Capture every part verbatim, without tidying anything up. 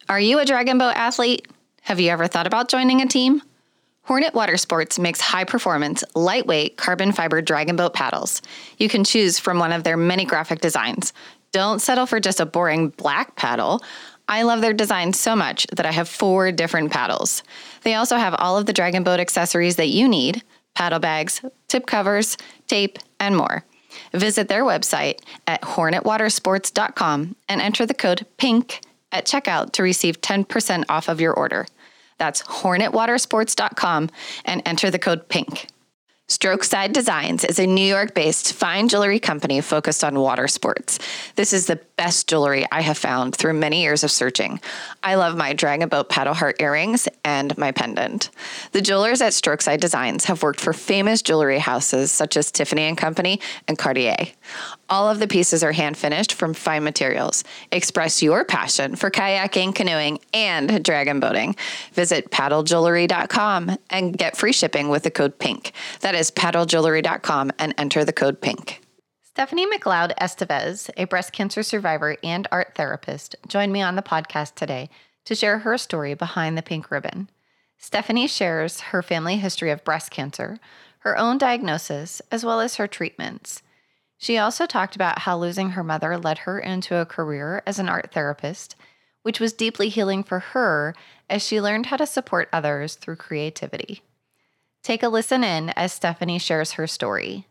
Are you a dragon boat athlete? Have you ever thought about joining a team? Hornet Water Sports makes high-performance, lightweight, carbon fiber dragon boat paddles. You can choose from one of their many graphic designs. Don't settle for just a boring black paddle. I love their design so much that I have four different paddles. They also have all of the dragon boat accessories that you need: paddle bags, tip covers, tape, and more. Visit their website at hornet water sports dot com and enter the code PINK at checkout to receive ten percent off of your order. That's hornet water sports dot com and enter the code PINK. Strokeside Designs is a New York-based fine jewelry company focused on water sports. This is the best jewelry I have found through many years of searching. I love my Dragon Boat paddle heart earrings and my pendant. The jewelers at Strokeside Designs have worked for famous jewelry houses such as Tiffany and Company and Cartier. All of the pieces are hand-finished from fine materials. Express your passion for kayaking, canoeing, and dragon boating. Visit paddle jewelry dot com and get free shipping with the code PINK. That is paddle jewelry dot com and enter the code PINK. Stephanie McLeod Estevez, a breast cancer survivor and art therapist, joined me on the podcast today to share her story behind the pink ribbon. Stephanie shares her family history of breast cancer, her own diagnosis, as well as her treatments. She also talked about how losing her mother led her into a career as an art therapist, which was deeply healing for her as she learned how to support others through creativity. Take a listen in as Stephanie shares her story.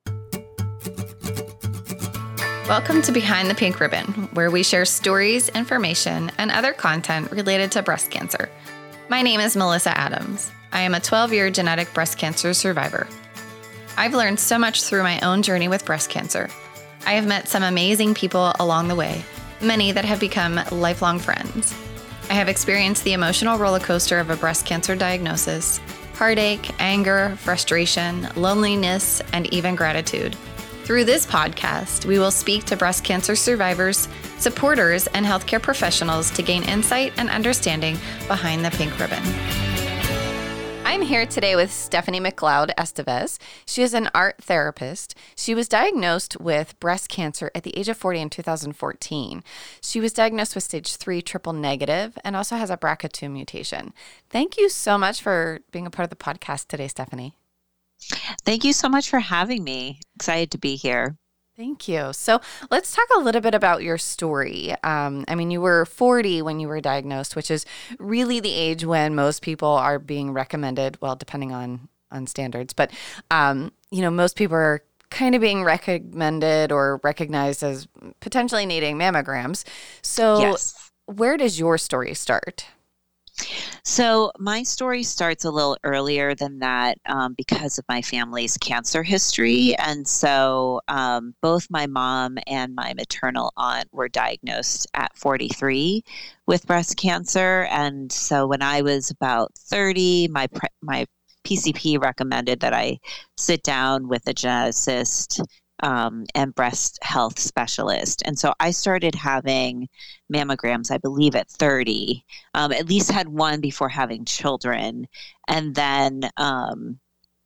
Welcome to Behind the Pink Ribbon, where we share stories, information, and other content related to breast cancer. My name is Melissa Adams. I am a twelve-year genetic breast cancer survivor. I've learned so much through my own journey with breast cancer. I have met some amazing people along the way, many that have become lifelong friends. I have experienced the emotional roller coaster of a breast cancer diagnosis, heartache, anger, frustration, loneliness, and even gratitude. Through this podcast, we will speak to breast cancer survivors, supporters, and healthcare professionals to gain insight and understanding behind the pink ribbon. I'm here today with Stephanie McLeod Estevez. She is an art therapist. She was diagnosed with breast cancer at the age of forty in two thousand fourteen. She was diagnosed with stage three triple negative and also has a B R C A two mutation. Thank you so much for being a part of the podcast today, Stephanie. Thank you so much for having me. Excited to be here. Thank you. So let's talk a little bit about your story. Um, I mean, you were forty when you were diagnosed, which is really the age when most people are being recommended, well, depending on, on standards, but, um, you know, most people are kind of being recommended or recognized as potentially needing mammograms. So yes. Where does your story start? So my story starts a little earlier than that um, because of my family's cancer history. And so um, both my mom and my maternal aunt were diagnosed at forty-three with breast cancer. And so when I was about thirty, my pre- my P C P recommended that I sit down with a geneticist Um, and breast health specialist. And so I started having mammograms, I believe, at thirty, um, at least had one before having children. And then, um,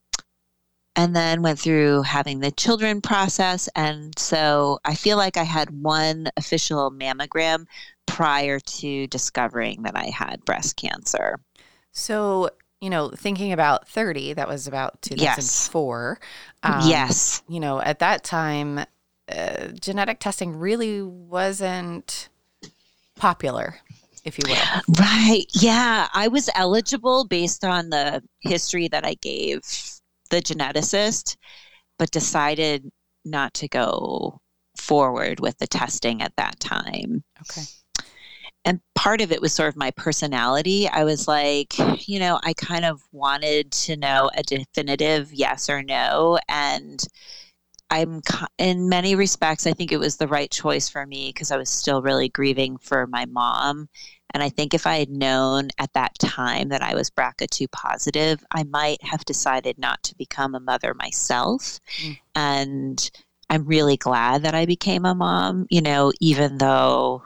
and then went through having the children process. And so I feel like I had one official mammogram prior to discovering that I had breast cancer. So, you know, thinking about thirty, that was about two thousand four. Yes. Um, yes. You know, at that time, uh, genetic testing really wasn't popular, if you will. Right. Yeah. I was eligible based on the history that I gave the geneticist, but decided not to go forward with the testing at that time. Okay. And part of it was sort of my personality. I was like, you know, I kind of wanted to know a definitive yes or no. And I'm, in many respects, I think it was the right choice for me because I was still really grieving for my mom. And I think if I had known at that time that I was B R C A two positive, I might have decided not to become a mother myself. Mm. And I'm really glad that I became a mom, you know, even though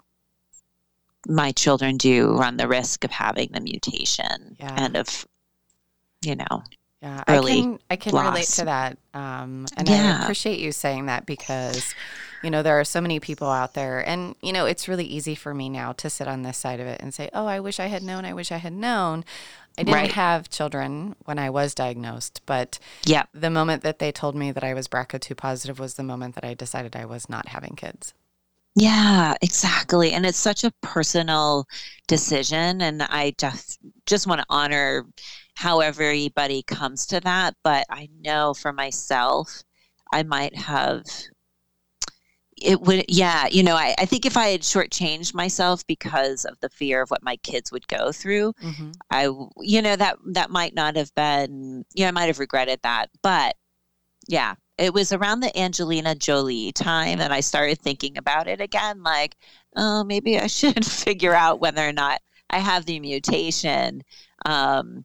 my children do run the risk of having the mutation yeah. and of, you know. Yeah, I early can I can relate loss. to that. Um, and I Yeah. appreciate you saying that because, you know, there are so many people out there and, you know, it's really easy for me now to sit on this side of it and say, oh, I wish I had known. I wish I had known. I didn't Right. have children when I was diagnosed, but Yeah. the moment that they told me that I was B R C A two positive was the moment that I decided I was not having kids. Yeah, exactly. And it's such a personal decision. And I just just want to honor how everybody comes to that. But I know for myself, I might have it would yeah, you know, I, I think if I had shortchanged myself because of the fear of what my kids would go through, Mm-hmm. I w- you know, that that might not have been, you know, I might have regretted that. But yeah, it was around the Angelina Jolie time that I started thinking about it again. Like, oh, maybe I should figure out whether or not I have the mutation. Um,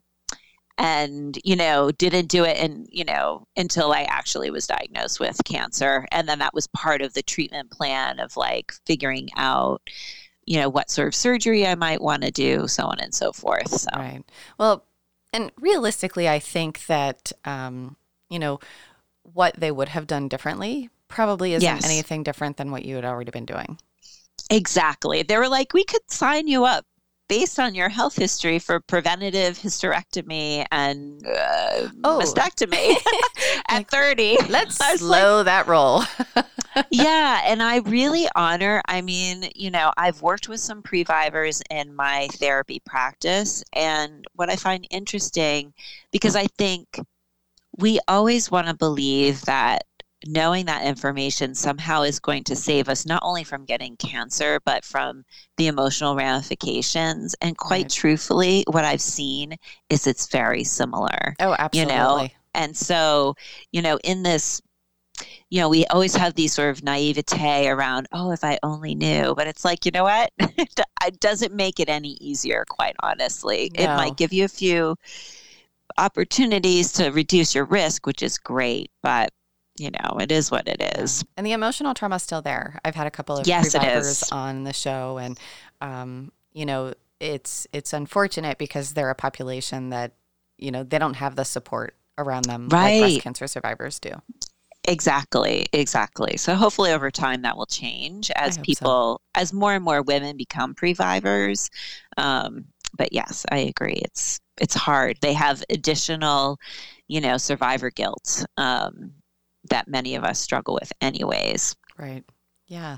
and, you know, didn't do it and, you know, until I actually was diagnosed with cancer. And then that was part of the treatment plan of like figuring out, you know, what sort of surgery I might want to do, so on and so forth. So, Right. Well, and realistically, I think that, um, you know, what they would have done differently probably isn't yes. anything different than what you had already been doing. Exactly. They were like, we could sign you up based on your health history for preventative hysterectomy and uh, Oh. mastectomy at Like, thirty. Let's I was slow that roll. Yeah. And I really honor, I mean, you know, I've worked with some previvors in my therapy practice. And what I find interesting, because I think we always want to believe that knowing that information somehow is going to save us not only from getting cancer, but from the emotional ramifications. And quite Right. truthfully, what I've seen is it's very similar. Oh, You absolutely. know, and so, you know, in this, you know, we always have these sort of naivete around, oh, if I only knew. But it's like, you know what? It doesn't make it any easier, quite honestly. It No. might give you a few opportunities to reduce your risk, which is great. But you know, it is what it is. And the emotional trauma is still there. I've had a couple of Yes, it previvors is. on the show, and um, you know, it's it's unfortunate because they're a population that, you know, they don't have the support around them like breast Right. cancer survivors do. Exactly. Exactly. So hopefully over time that will change as hope so. people, as more and more women become previvors. Um, but yes, I agree. It's it's hard. They have additional, you know, survivor guilt um, that many of us struggle with anyways. Right. Yeah.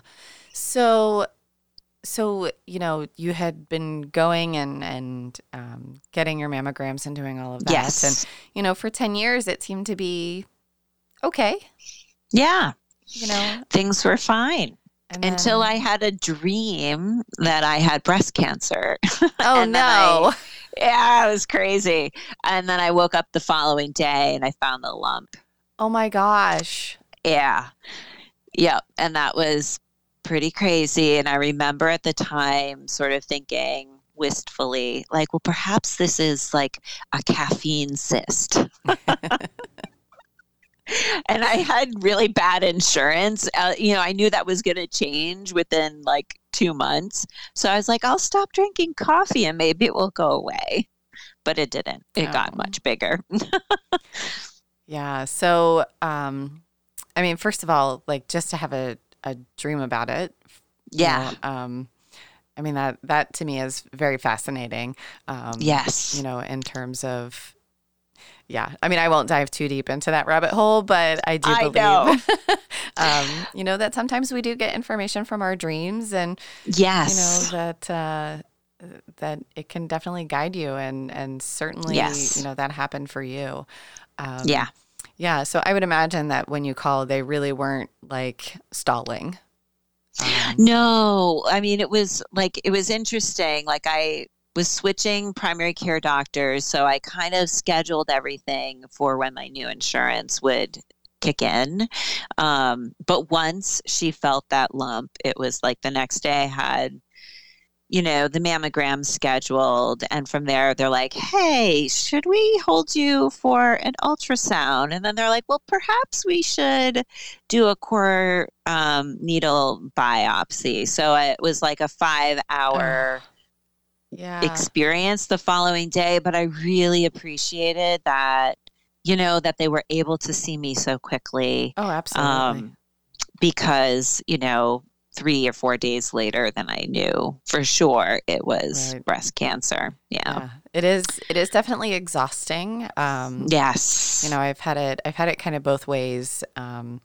So, so you know, you had been going and and um, getting your mammograms and doing all of that, Yes. and you know, for ten years it seemed to be okay. Yeah. You know, Things were fine and until then- I had a dream that I had breast cancer. Oh and then I- no! Yeah, it was crazy. And then I woke up the following day and I found the lump. Oh my gosh! Yeah. Yep. And that was pretty crazy. And I remember at the time sort of thinking wistfully, like, well, perhaps this is like a caffeine cyst. And I had really bad insurance. Uh, you know, I knew that was going to change within like two months. So I was like, I'll stop drinking coffee and maybe it will go away. But it didn't. It got Oh. much bigger. Yeah. So, um, I mean, first of all, like just to have a, a dream about it. you Yeah. know, um, I mean that that to me is very fascinating. Um, Yes. You know, in terms of. Yeah, I mean, I won't dive too deep into that rabbit hole, but I do I believe, know. um, you know, that sometimes we do get information from our dreams, and Yes. you know that uh, that it can definitely guide you, and and certainly, Yes. you know, that happened for you. Um, Yeah. yeah. So I would imagine that when you called, they really weren't like stalling. Um, No, I mean, it was like, it was interesting. Like, I was switching primary care doctors. So I kind of scheduled everything for when my new insurance would kick in. Um, but once she felt that lump, it was like the next day I had, you know, the mammogram scheduled. And from there, they're like, hey, should we hold you for an ultrasound? And then they're like, well, perhaps we should do a core um, needle biopsy. So it was like a five hour yeah. experience the following day. But I really appreciated that you know, that they were able to see me so quickly. Oh, absolutely. Um, because, you know, three or four days later than I knew for sure it was right. breast cancer. Yeah. yeah. It is, it is definitely exhausting. Um, yes. You know, I've had it, I've had it kind of both ways. Um,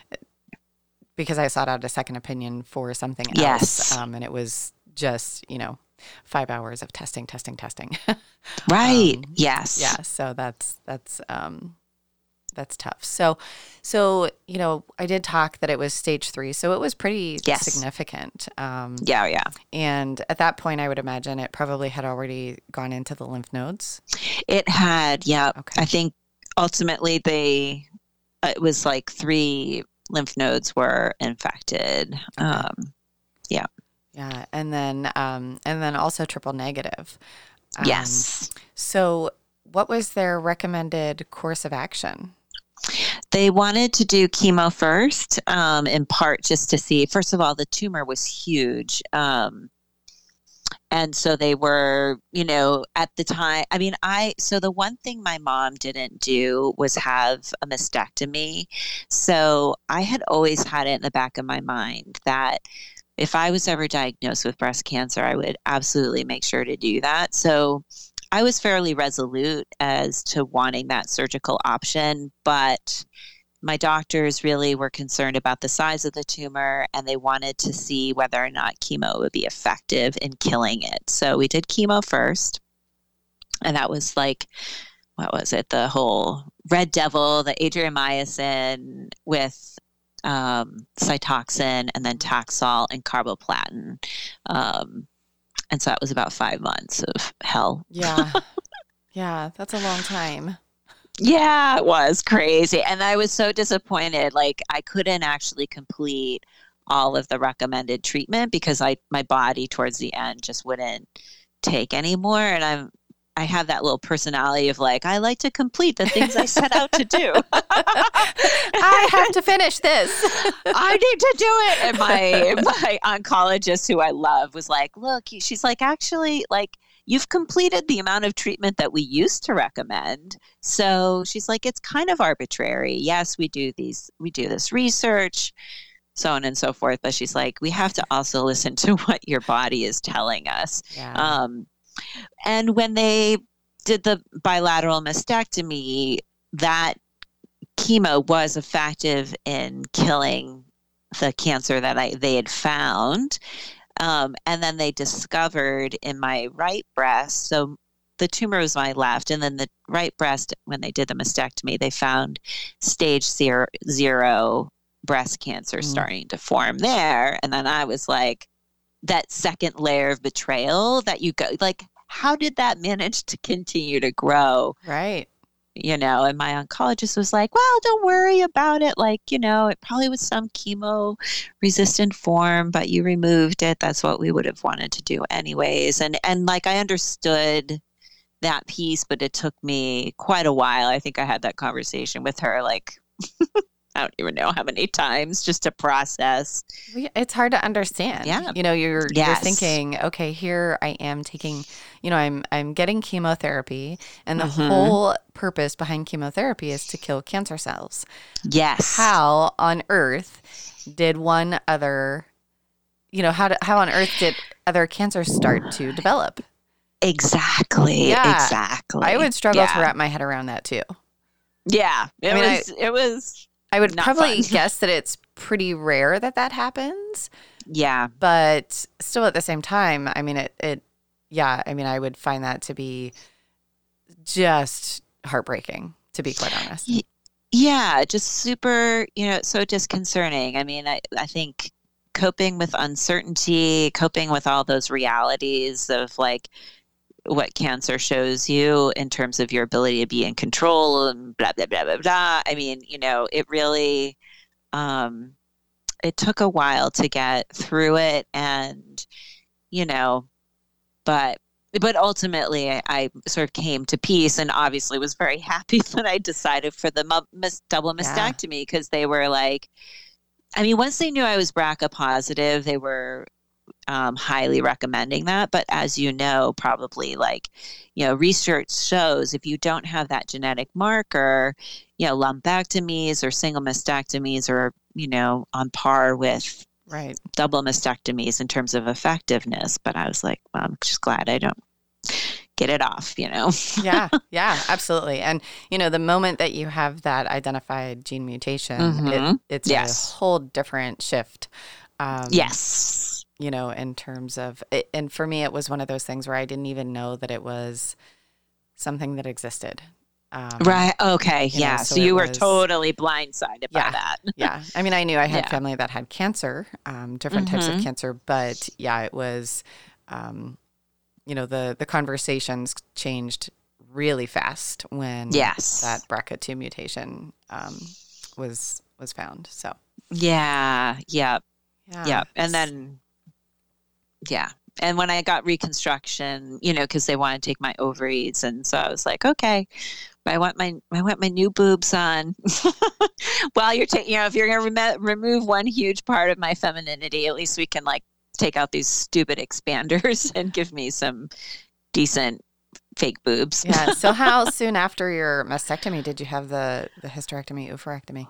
because I sought out a second opinion for something else. Yes. Um, and it was just, you know, five hours of testing, testing, testing. right. Um, yes. Yeah. So that's, that's, um, that's tough. So, so, you know, I did talk that it was stage three, so it was pretty yes. significant. Um, yeah. Yeah. And at that point, I would imagine it probably had already gone into the lymph nodes. It had. Yeah. Okay. I think ultimately they, uh, it was like three lymph nodes were infected. Okay. Um, yeah. Yeah. And then, um, and then also triple negative. Um, yes. So what was their recommended course of action? They wanted to do chemo first, um, in part just to see, first of all, the tumor was huge. Um, and so they were, you know, at the time, I mean, I, so the one thing my mom didn't do was have a mastectomy. So I had always had it in the back of my mind that if I was ever diagnosed with breast cancer, I would absolutely make sure to do that. So I was fairly resolute as to wanting that surgical option, but my doctors really were concerned about the size of the tumor, and they wanted to see whether or not chemo would be effective in killing it. So we did chemo first, and that was like, what was it? The whole Red Devil, the adriamycin with um, Cytoxan, and then Taxol and carboplatin. Um, and so that was about five months of hell. Yeah. Yeah, that's a long time. Yeah, it was crazy. And I was so disappointed. Like, I couldn't actually complete all of the recommended treatment because I my body towards the end just wouldn't take anymore. And I'm I have that little personality of like, I like to complete the things I set out to do. I have to finish this. I need to do it. And my my oncologist, who I love, was like, look, she's like, actually, like, you've completed the amount of treatment that we used to recommend. So she's like, it's kind of arbitrary. Yes, we do these, we do this research, so on and so forth. But she's like, we have to also listen to what your body is telling us. Yeah. Um, and when they did the bilateral mastectomy, that chemo was effective in killing the cancer that I, they had found. Um, and then they discovered in my right breast, so the tumor was my left, and then the right breast, when they did the mastectomy, they found stage zero, zero breast cancer mm. starting to form there. And then I was like, that second layer of betrayal that you go, like, how did that manage to continue to grow? Right. You know, and my oncologist was like, well, don't worry about it. Like, you know, it probably was some chemo resistant form, but you removed it. That's what we would have wanted to do anyways. And, and like, I understood that piece, but it took me quite a while. I think I had that conversation with her, like, I don't even know how many times, just to process. It's hard to understand. Yeah. You know, you're yes. you're thinking, okay, here I am taking, you know, I'm I'm getting chemotherapy, and the mm-hmm. whole purpose behind chemotherapy is to kill cancer cells. Yes. How on earth did one other, you know, how do, how on earth did other cancers start to develop? Exactly. Yeah. Exactly. I would struggle yeah. to wrap my head around that too. Yeah. It I mean, was. I, it was. I would Not probably fun. guess that it's pretty rare that that happens. Yeah. But still at the same time, I mean, it, it, yeah, I mean, I would find that to be just heartbreaking, to be quite honest. Yeah. Just super, you know, so disconcerting. I mean, I, I think coping with uncertainty, coping with all those realities of like, what cancer shows you in terms of your ability to be in control and blah, blah, blah, blah, blah. I mean, you know, it really, um, it took a while to get through it and, you know, but, but ultimately I, I sort of came to peace and obviously was very happy that I decided for the mu- mis- double mastectomy because yeah. they were like, I mean, once they knew I was B R C A positive, they were um, highly recommending that. But as you know, probably like, you know, research shows if you don't have that genetic marker, you know, lumpectomies or single mastectomies are, you know, on par with right. double mastectomies in terms of effectiveness. But I was like, well, I'm just glad I don't get it off, you know? yeah, yeah, absolutely. And, you know, the moment that you have that identified gene mutation, Mm-hmm. it, it's Yes. a whole different shift. Um, yes. You know, in terms of, it, and for me, it was one of those things where I didn't even know that it was something that existed. Um, right. Okay. you Yeah. know, so so it you were was- totally blindsided by Yeah. that. Yeah. I mean, I knew I had Yeah. family that had cancer, um, different types of Mhm. cancer, but yeah, it was, um, you know, the, the conversations changed really fast when Yes. that B R C A two mutation um, was was found. So Yeah. Yep. yeah, Yep. And it's- then, yeah. And when I got reconstruction, you know, because they want to take my ovaries, and so I was like, okay, I want my I want my new boobs on. Well, you're taking, you know, if you're going to rem- remove one huge part of my femininity, at least we can like take out these stupid expanders and give me some decent fake boobs. yeah. So how soon after your mastectomy did you have the the hysterectomy, oophorectomy?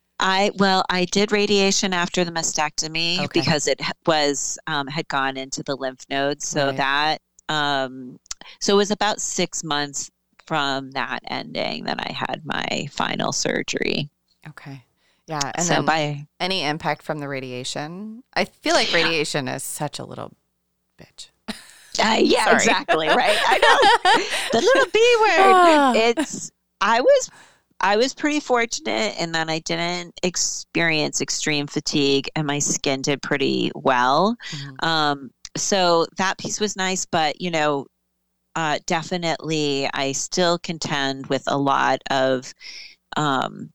I well, I did radiation after the mastectomy Okay. because it h- was um, had gone into the lymph nodes. So Right. that um, so it was about six months from that ending that I had my final surgery. Okay. Yeah. And so then by any impact from the radiation? I feel like radiation is such a little bitch. uh, yeah, Sorry. exactly right. I know the little B word. It's I was I was pretty fortunate in that I didn't experience extreme fatigue and my skin did pretty well. Mhm. Um, so that piece was nice, but you know, uh, definitely I still contend with a lot of, um,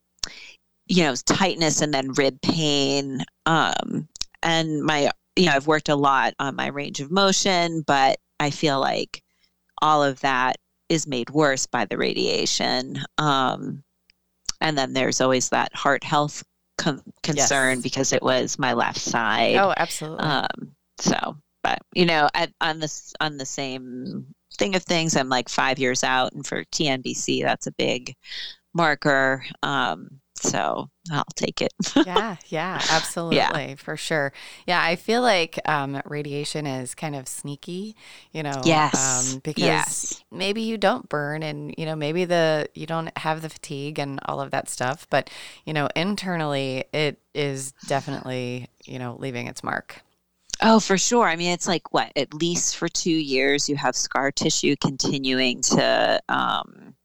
you know, tightness and then rib pain. Um, and my, you know, I've worked a lot on my range of motion, but I feel like all of that is made worse by the radiation. Um, and then there's always that heart health con- concern Yes. because it was my left side. Oh, absolutely. Um, so, but you know, at, on this on the same thing of things, I'm like five years out, and for T N B C, that's a big marker. Um, so I'll take it. yeah, yeah, absolutely, for sure. Yeah, I feel like um, radiation is kind of sneaky, you know, Yes, um, because yes. maybe you don't burn, and you know, maybe the you don't have the fatigue and all of that stuff, but you know, internally, it is definitely you know leaving its mark. Oh, for sure. I mean, it's like what, at least for two years, you have scar tissue continuing to um,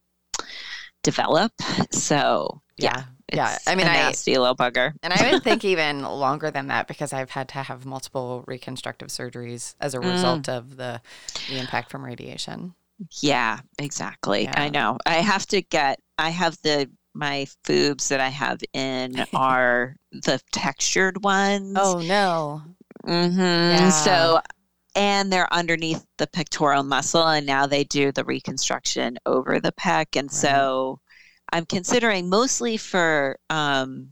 develop. So yeah. Yeah, It's I mean, a I- nasty little bugger. And I would think even longer than that because I've had to have multiple reconstructive surgeries as a Mm. result of the the impact from radiation. Yeah, exactly. Yeah. I know. I have to get, I have the, my foobs that I have in are the textured ones. Oh no. Mm-hmm. Yeah. So, and they're underneath the pectoral muscle, and now they do the reconstruction over the pec. And Right. so I'm considering mostly for, um,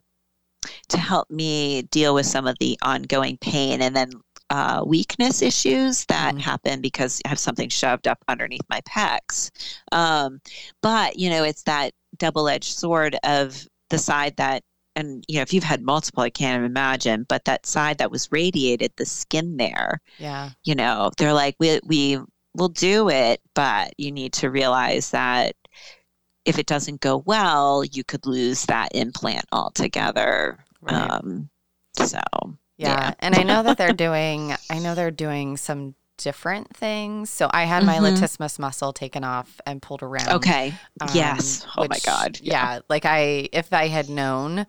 to help me deal with some of the ongoing pain and then uh, weakness issues that Mhm. happen because I have something shoved up underneath my pecs. Um, but, you know, it's that double-edged sword of the side that, and, you know, if you've had multiple, I can't even imagine, but that side that was radiated, the skin there, Yeah. you know, they're like, we, we will do it, but you need to realize that if it doesn't go well, you could lose that implant altogether. Right. Um, so Yeah. yeah. And I know that they're doing I know they're doing some different things. So I had my Mhm. latissimus muscle taken off and pulled around. Okay. um, Yes. Oh my which- God. Yeah. Like I if I had known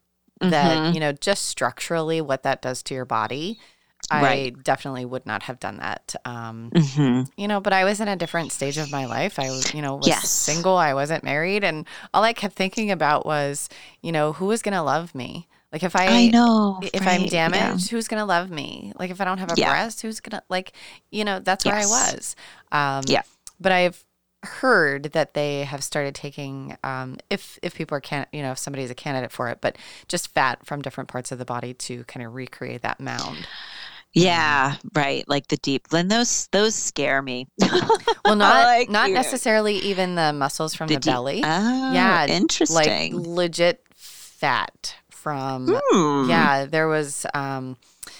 that, Mhm. you know, just structurally what that does to your body, I Right. definitely would not have done that. Um, Mhm. you know, but I was in a different stage of my life. I was, you know, was Yes. single. I wasn't married. And all I kept thinking about was, you know, who is going to love me? Like if I, I know. if I'm right, yeah. damaged, who's going to love me? Like if I don't have a Yeah. breast, who's going to like, you know, that's where Yes. I was. Um, Yeah. But I've heard that they have started taking, um, if, if people are, can, you know, if somebody's a candidate for it, but just fat from different parts of the body to kind of recreate that mound. Yeah, right. Like the deep, then those those scare me. Well, not like, not necessarily even the muscles from the, the deep, belly. oh, Yeah, interesting. Like legit fat from. Hmm. Yeah, there was. Um,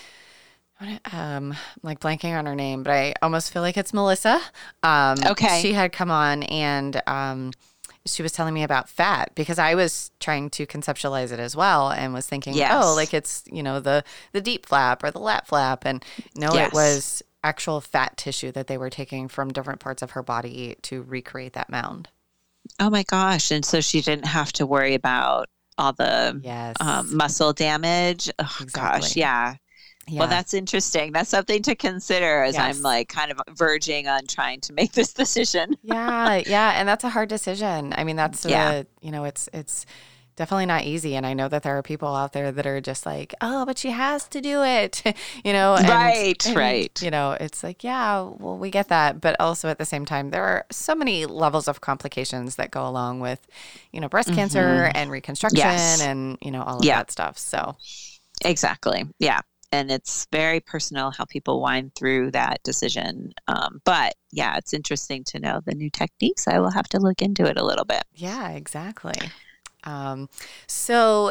um, I'm like blanking on her name, but I almost feel like it's Melissa. Um, Okay. She had come on and um, she was telling me about fat because I was trying to conceptualize it as well and was thinking, Yes. oh, like it's, you know, the, the deep flap or the lat flap. And no, Yes. it was actual fat tissue that they were taking from different parts of her body to recreate that mound. Oh my gosh. And so she didn't have to worry about all the Yes. um, muscle damage. Oh Exactly. gosh. Yeah. Yeah. Well, that's interesting. That's something to consider as Yes. I'm like kind of verging on trying to make this decision. Yeah, yeah, and that's a hard decision. I mean, that's Yeah. the, you know, it's it's definitely not easy, and I know that there are people out there that are just like, oh, but she has to do it, you know, and, Right, and, right. You know, it's like, yeah, well, we get that, but also at the same time, there are so many levels of complications that go along with, you know, breast cancer and reconstruction Yes. and you know all of Yeah. that stuff. So Exactly. Yeah. And it's very personal how people wind through that decision. Um, but yeah, it's interesting to know the new techniques. I will have to look into it a little bit. yeah, exactly. Um, so,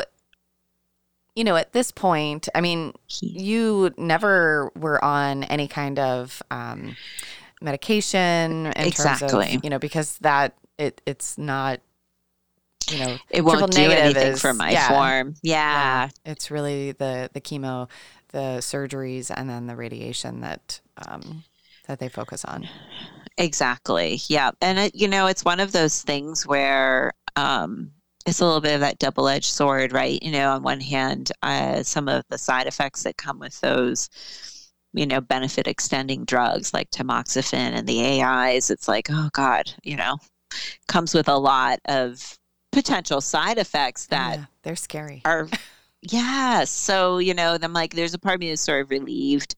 you know, at this point, I mean, you never were on any kind of um, medication in Exactly. terms of, you know, because that it it's not, you know, It won't triple do negative anything is- for my yeah, form. Yeah. yeah. It's really the the chemo, the surgeries, and then the radiation that um, that they focus on. Exactly. Yeah. And, it, you know, it's one of those things where um, it's a little bit of that double-edged sword, right? You know, on one hand, uh, some of the side effects that come with those, you know, benefit extending drugs like tamoxifen and the A Is, it's like, oh God, you know, comes with a lot of potential side effects that Yeah, they're scary. are, yeah. So, you know, I'm like, there's a part of me that's sort of relieved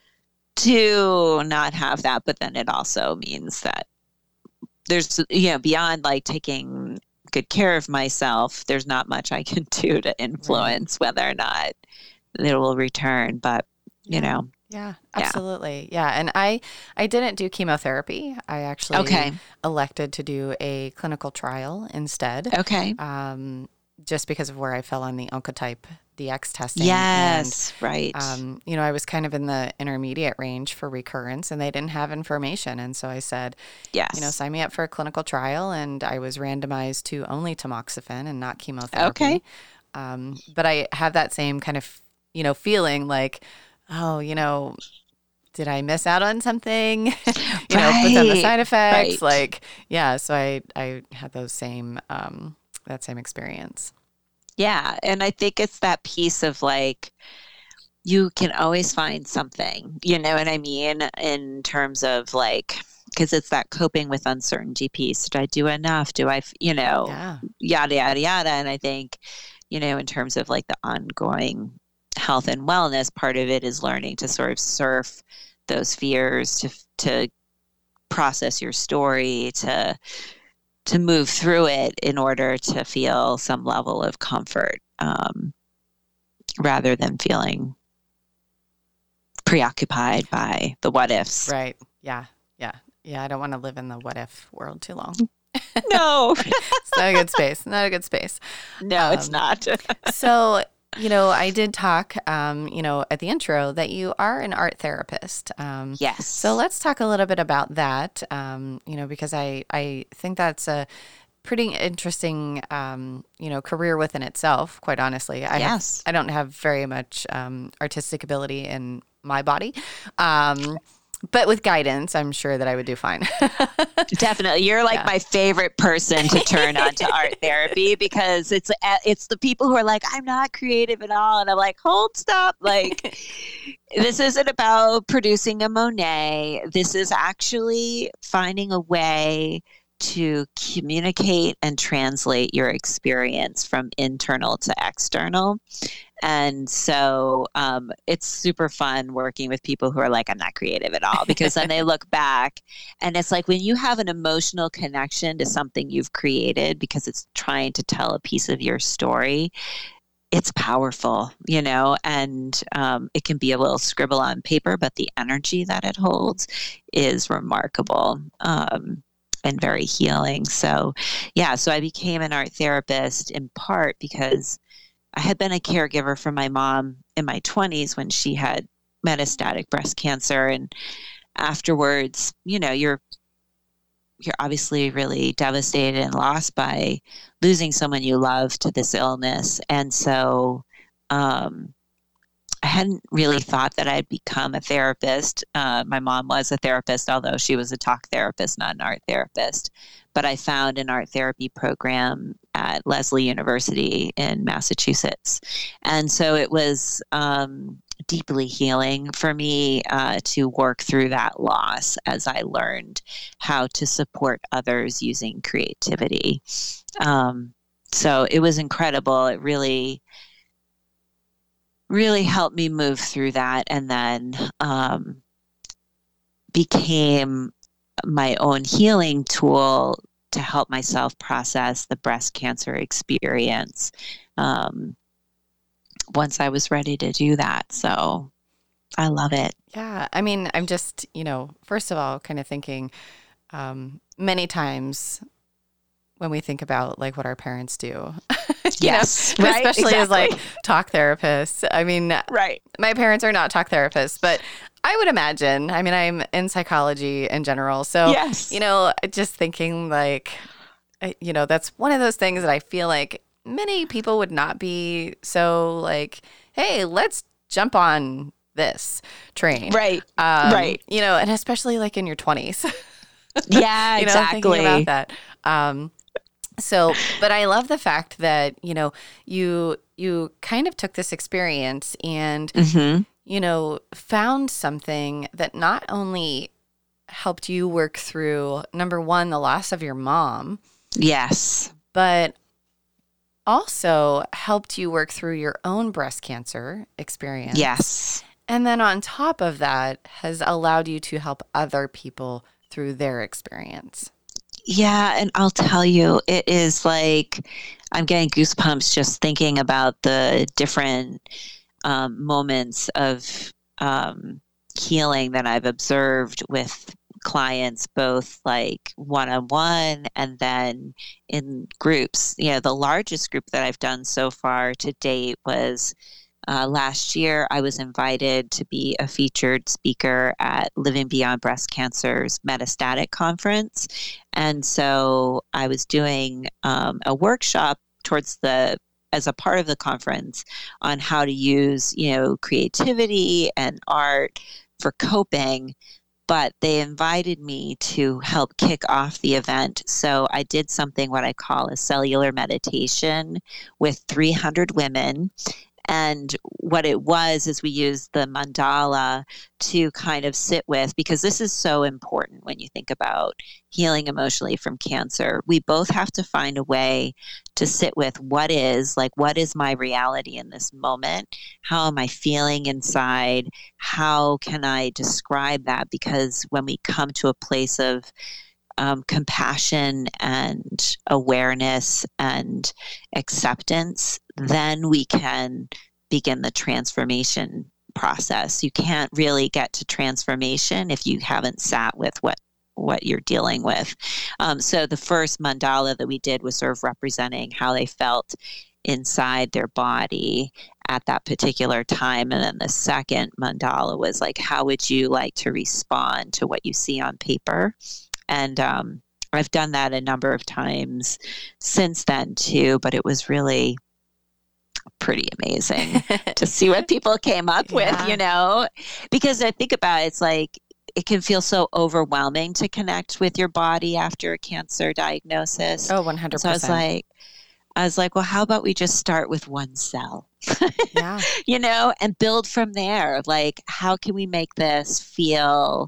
to not have that, but then it also means that there's, you know, beyond like taking good care of myself, there's not much I can do to influence right. whether or not it will return. But, you yeah. know, Yeah, absolutely. Yeah. And I, I didn't do chemotherapy. I actually okay. elected to do a clinical trial instead. Okay. Um, just because of where I fell on the Oncotype D X testing. Yes, and, right. Um, you know, I was kind of in the intermediate range for recurrence and they didn't have information. And so I said, yes. you know, sign me up for a clinical trial. And I was randomized to only tamoxifen and not chemotherapy. Okay. Um, but I have that same kind of, you know, feeling like, oh, you know, did I miss out on something? you right. know, but then the side effects, right. like, yeah. So I, I had those same, um, that same experience. Yeah. And I think it's that piece of like, you can always find something, you know what I mean? In terms of like, because it's that coping with uncertainty piece. Did I do enough? Do I, you know, yeah. yada, yada, yada. And I think, you know, in terms of like the ongoing health and wellness, part of it is learning to sort of surf those fears, to to process your story, to to move through it in order to feel some level of comfort, um, rather than feeling preoccupied by the what ifs. Right. Yeah. Yeah. Yeah. I don't want to live in the what if world too long. No. It's not a good space. Not a good space. No, um, it's not. So, you know, I did talk, um, you know, at the intro that you are an art therapist. Um, yes. So let's talk a little bit about that, um, you know, because I, I think that's a pretty interesting, um, you know, career within itself, quite honestly. I yes. Have, I don't have very much um, artistic ability in my body. Um But with guidance, I'm sure that I would do fine. Definitely. You're like yeah. my favorite person to turn on to art therapy, because it's it's the people who are like, I'm not creative at all. And I'm like, hold, stop. Like, this isn't about producing a Monet. This is actually finding a way to communicate and translate your experience from internal to external. And so um, it's super fun working with people who are like, I'm not creative at all, because then they look back and it's like when you have an emotional connection to something you've created because it's trying to tell a piece of your story, it's powerful, you know, and um, it can be a little scribble on paper, but the energy that it holds is remarkable um, and very healing. So, yeah, so I became an art therapist in part because I had been a caregiver for my mom in my twenties when she had metastatic breast cancer. And afterwards, you know, you're you're obviously really devastated and lost by losing someone you love to this illness. And so um, I hadn't really thought that I'd become a therapist. Uh, my mom was a therapist, although she was a talk therapist, not an art therapist. But I found an art therapy program at Lesley University in Massachusetts. And so it was um, deeply healing for me uh, to work through that loss as I learned how to support others using creativity. Um, so it was incredible. It really, really helped me move through that, and then um, became my own healing tool to help myself process the breast cancer experience um, once I was ready to do that. So I love it. Yeah. I mean, I'm just, you know, first of all, kind of thinking um, many times when we think about like what our parents do, yes, know, right? especially exactly. as like talk therapists. I mean, right. My parents are not talk therapists, but I would imagine, I mean, I'm in psychology in general. So, yes. you know, just thinking like, you know, that's one of those things that I feel like many people would not be so like, hey, let's jump on this train. Right. Um, right. You know, and especially like in your twenties. Yeah, you know, exactly. Thinking about that. Um, so, but I love the fact that, you know, you, you kind of took this experience and, mm-hmm. you know, found something that not only helped you work through, number one, the loss of your mom. Yes. But also helped you work through your own breast cancer experience. Yes. And then on top of that, has allowed you to help other people through their experience. Yeah. And I'll tell you, it is like, I'm getting goosebumps just thinking about the different um, moments of um, healing that I've observed with clients, both like one-on-one and then in groups. You know, the largest group that I've done so far to date was Uh, last year, I was invited to be a featured speaker at Living Beyond Breast Cancer's Metastatic Conference. And so I was doing um, a workshop towards the, as a part of the conference on how to use, you know, creativity and art for coping. But they invited me to help kick off the event. So I did something what I call a cellular meditation with three hundred women. And what it was is we used the mandala to kind of sit with, because this is so important when you think about healing emotionally from cancer. We both have to find a way to sit with what is, like, what is my reality in this moment? How am I feeling inside? How can I describe that? Because when we come to a place of Um, compassion and awareness and acceptance, then we can begin the transformation process. You can't really get to transformation if you haven't sat with what what you're dealing with. Um, so the first mandala that we did was sort of representing how they felt inside their body at that particular time. And then the second mandala was like, how would you like to respond to what you see on paper? And um, I've done that a number of times since then too, but it was really pretty amazing to see what people came up Yeah. with, you know, because I think about it, it's like, it can feel so overwhelming to connect with your body after a cancer diagnosis. Oh, one hundred percent. So I was like, I was like, well, how about we just start with one cell, Yeah. you know, and build from there. Like, how can we make this feel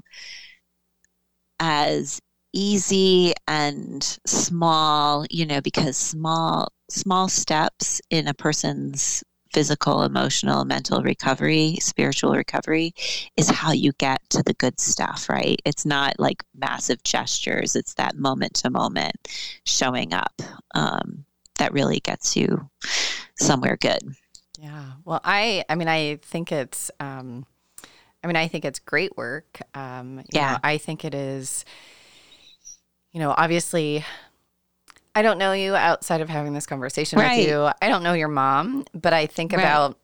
as easy and small, you know, because small, small steps in a person's physical, emotional, mental recovery, spiritual recovery is how you get to the good stuff, right? It's not like massive gestures. It's that moment to moment showing up um, that really gets you somewhere good. Yeah. Well, I, I mean, I think it's, um, I mean, I think it's great work. Um, you Yeah. know, I think it is, you know, obviously I don't know you outside of having this conversation Right. with you. I don't know your mom, but I think Right. about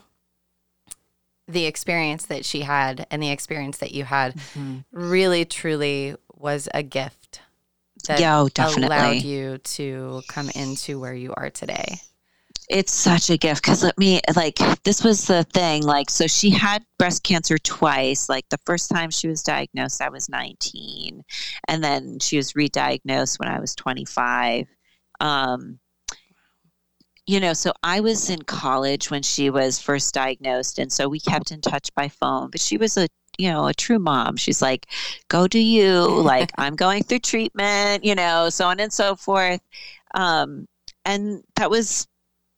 the experience that she had and the experience that you had Mm-hmm. really, truly was a gift that Yo, definitely. allowed you to come into where you are today. It's such a gift because let me, like, this was the thing. Like, so she had breast cancer twice. Like, the first time she was diagnosed, I was nineteen. And then she was re-diagnosed when I was twenty-five. Um, you know, so I was in college when she was first diagnosed. And so we kept in touch by phone. But she was a, you know, a true mom. She's like, go do you. Like, I'm going through treatment, you know, so on and so forth. Um, and that was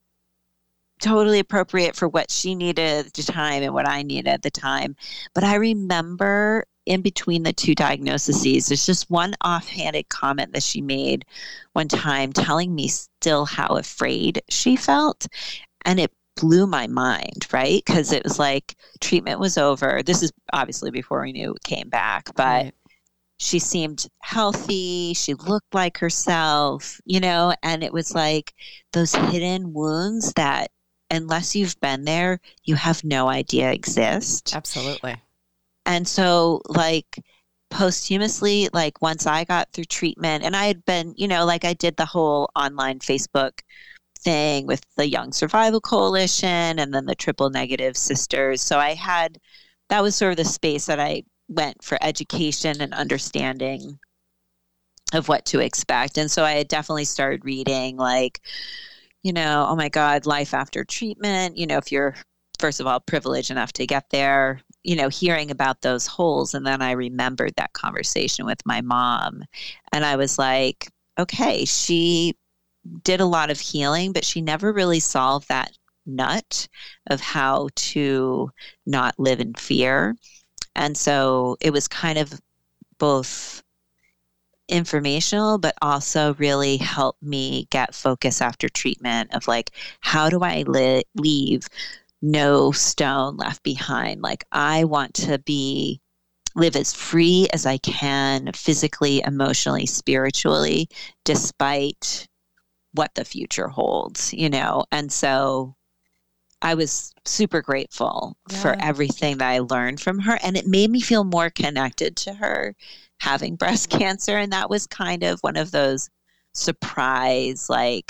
totally appropriate for what she needed at the time and what I needed at the time. But I remember in between the two diagnoses, there's just one offhanded comment that she made one time telling me still how afraid she felt. And it blew my mind, right? Because it was like treatment was over. This is obviously before we knew it came back, but Right. she seemed healthy. She looked like herself, you know, and it was like those hidden wounds that unless you've been there, you have no idea exist. Absolutely. And so, like, posthumously, like, once I got through treatment, and I had been, you know, like, I did the whole online Facebook thing with the Young Survival Coalition and then the Triple Negative Sisters. So I had, that was sort of the space that I went for education and understanding of what to expect. And so I had definitely started reading, like, you know, oh my God, life after treatment, you know, if you're, first of all, privileged enough to get there, you know, hearing about those holes. And then I remembered that conversation with my mom. And I was like, okay, she did a lot of healing, but she never really solved that nut of how to not live in fear. And so it was kind of both informational, but also really helped me get focus after treatment of like, how do I li- leave no stone left behind? Like, I want to be, live as free as I can, physically, emotionally, spiritually, despite what the future holds, you know? And so I was super grateful Yeah. for everything that I learned from her. And it made me feel more connected to her having breast cancer. And that was kind of one of those surprise, like,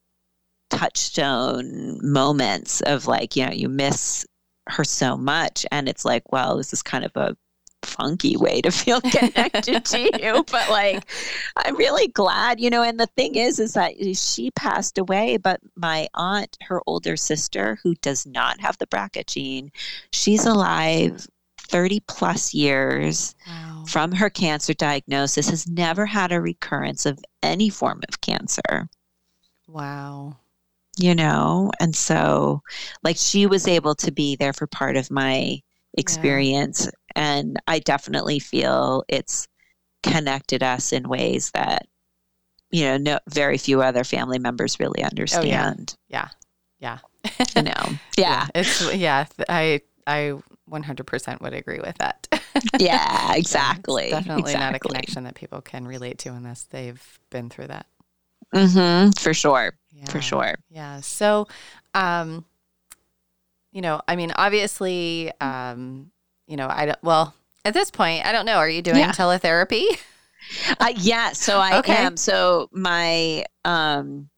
touchstone moments of like, you know, you miss her so much. And it's like, well, this is kind of a funky way to feel connected to you. But like, I'm really glad, you know, and the thing is, is that she passed away, but my aunt, her older sister, who does not have the B R C A gene, she's alive thirty plus years Wow. from her cancer diagnosis, has never had a recurrence of any form of cancer. Wow. You know, and so like she was able to be there for part of my experience. Yeah. And I definitely feel it's connected us in ways that, you know, no, very few other family members really understand. Oh, yeah. Yeah. Yeah. You know, yeah. yeah. It's, yeah. I, I one hundred percent would agree with that. Yeah, exactly. Yeah, it's definitely exactly. not a connection that people can relate to unless they've been through that. Mm-hmm. For sure. Yeah. For sure. Yeah. So, um, you know, I mean, obviously, um, you know, I don't, well, at this point, I don't know. Are you doing Yeah. teletherapy? Uh, yeah. So I Okay. am. So my, um,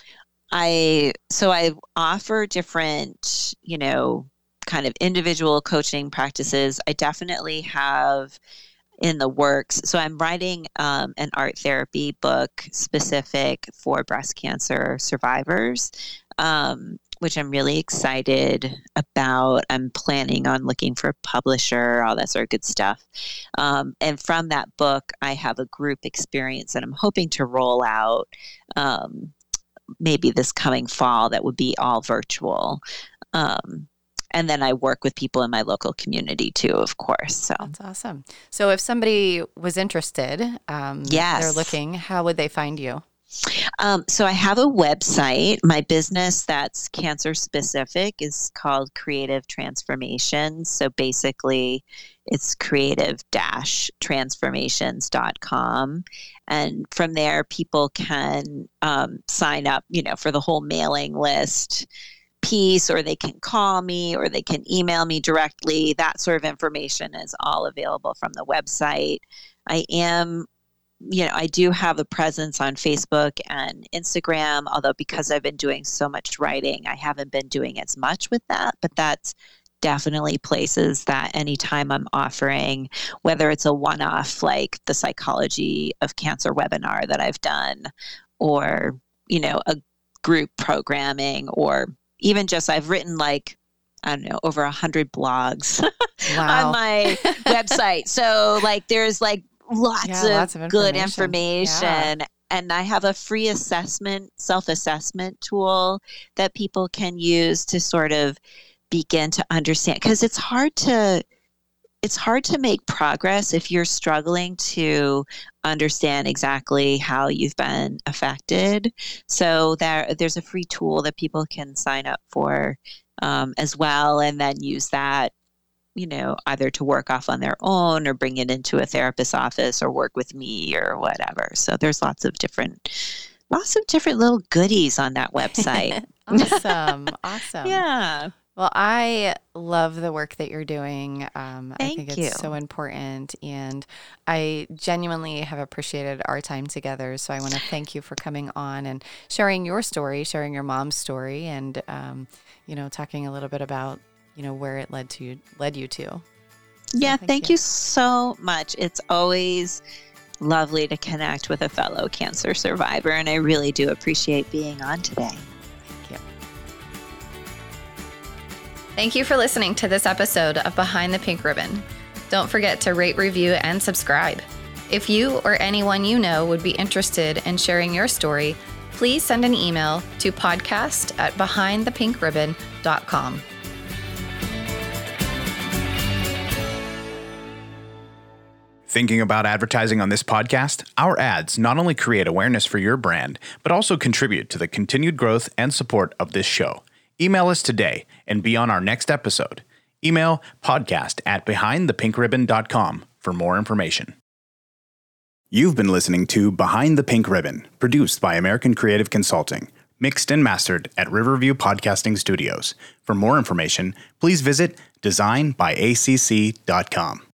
I, so I offer different, you know, kind of individual coaching practices. I definitely have in the works. So I'm writing um, an art therapy book specific for breast cancer survivors, um, which I'm really excited about. I'm planning on looking for a publisher, all that sort of good stuff. Um, and from that book, I have a group experience that I'm hoping to roll out um, maybe this coming fall that would be all virtual. Um, And then I work with people in my local community too, of course. So That's awesome. So if somebody was interested, um, Yes. they're looking, how would they find you? Um, so I have a website. My business that's cancer specific is called Creative Transformations. So basically, it's creative dash transformations dot com. And from there, people can um, sign up, you know, for the whole mailing list piece, or they can call me, or they can email me directly. That sort of information is all available from the website. I am you know, I do have a presence on Facebook and Instagram, although because I've been doing so much writing, I haven't been doing as much with that. But that's definitely places that anytime I'm offering, whether it's a one-off like the Psychology of Cancer webinar that I've done, or, you know, a group programming, or even just I've written like, I don't know, over a hundred blogs wow. on my website. So like there's like Lots, yeah, of lots of good information. information. Yeah. And I have a free assessment, self-assessment tool that people can use to sort of begin to understand, because it's hard to it's hard to make progress if you're struggling to understand exactly how you've been affected. So there, there's a free tool that people can sign up for um, as well, and then use that, you know, either to work off on their own or bring it into a therapist's office or work with me or whatever. So there's lots of different, lots of different little goodies on that website. Awesome. Awesome. Yeah. Well, I love the work that you're doing. Um, Thank I think it's you. so important, and I genuinely have appreciated our time together. So I want to thank you for coming on and sharing your story, sharing your mom's story, and, um, you know, talking a little bit about, you know, where it led to led you to. So yeah. thank, Thank you. you so much. It's always lovely to connect with a fellow cancer survivor, and I really do appreciate being on today. Thank you. Thank you for listening to this episode of Behind the Pink Ribbon. Don't forget to rate, review, and subscribe. If you or anyone you know would be interested in sharing your story, please send an email to podcast at behind the pink ribbon dot com. Thinking about advertising on this podcast? Our ads not only create awareness for your brand, but also contribute to the continued growth and support of this show. Email us today and be on our next episode. Email podcast at behind the pink ribbon dot com for more information. You've been listening to Behind the Pink Ribbon, produced by American Creative Consulting, mixed and mastered at Riverview Podcasting Studios. For more information, please visit design by A C C dot com.